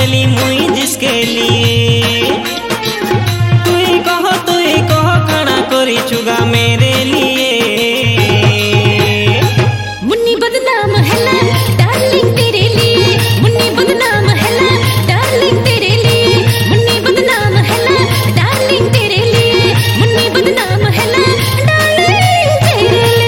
देली मुई जिसके लिए। तू ही कह काना करी चुगा मेरे लिए। मुन्नी बदनाम है ना डार्लिंग तेरे लिए, मुन्नी बदनाम है ना डार्लिंग तेरे लिए, मुन्नी बदनाम है ना डार्लिंग तेरे लिए, मुन्नी बदनाम है ना डार्लिंग तेरे लिए।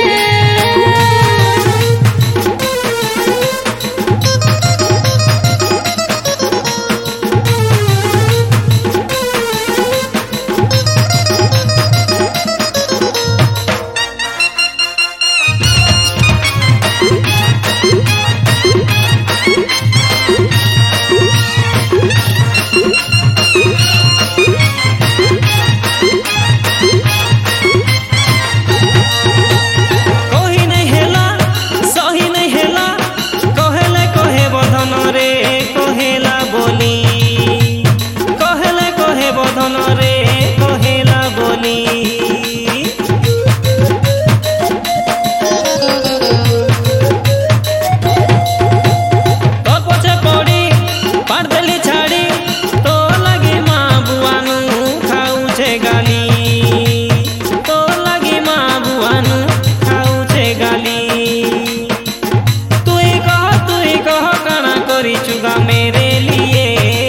मेरे लिए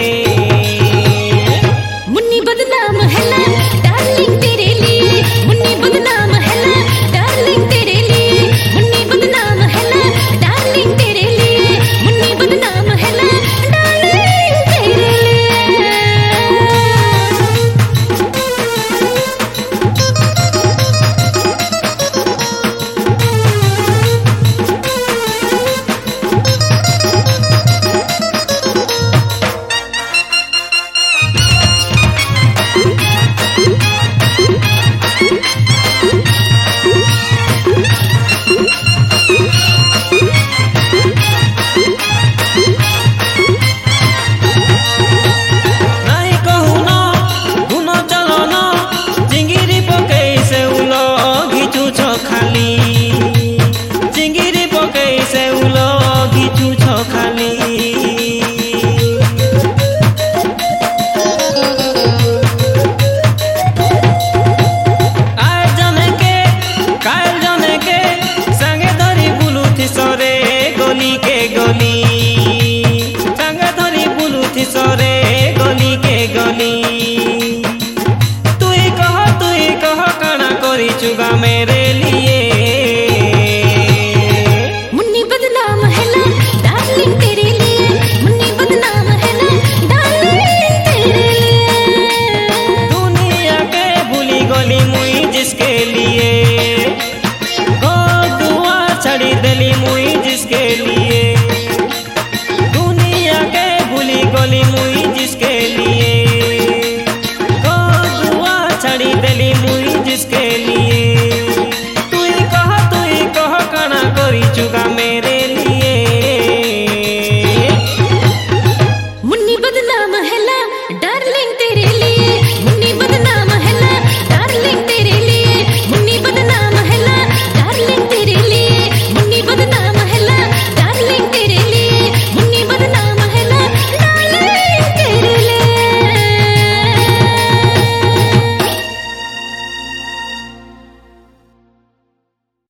मुन्नी बदनाम है ना डार्लिंग तेरे लिए, मुन्नी बदनाम है ना डार्लिंग तेरे लिए, मुन्नी बदनाम है ना डार्लिंग तेरे लिए, मुन्नी बदनाम है ना डार्लिंग तेरे लिए। सरे गली के गली। तू ही कह काना करी चुगा मेरे लिए। मुन्नी बदनाम है ना डार्लिंग तेरे लिए, मुन्नी बदनाम है ना डार्लिंग तेरे लिए। दुनिया के भूली गली मुई जिसके लिए, गो दुआ छड़ी देली मुई जिसके लिए। दुनिया के भूली गली मुई जिसके लिए, गो दुआ छड़ी देली मुई जिसके लिए। तू ही कह काना करी चुगा।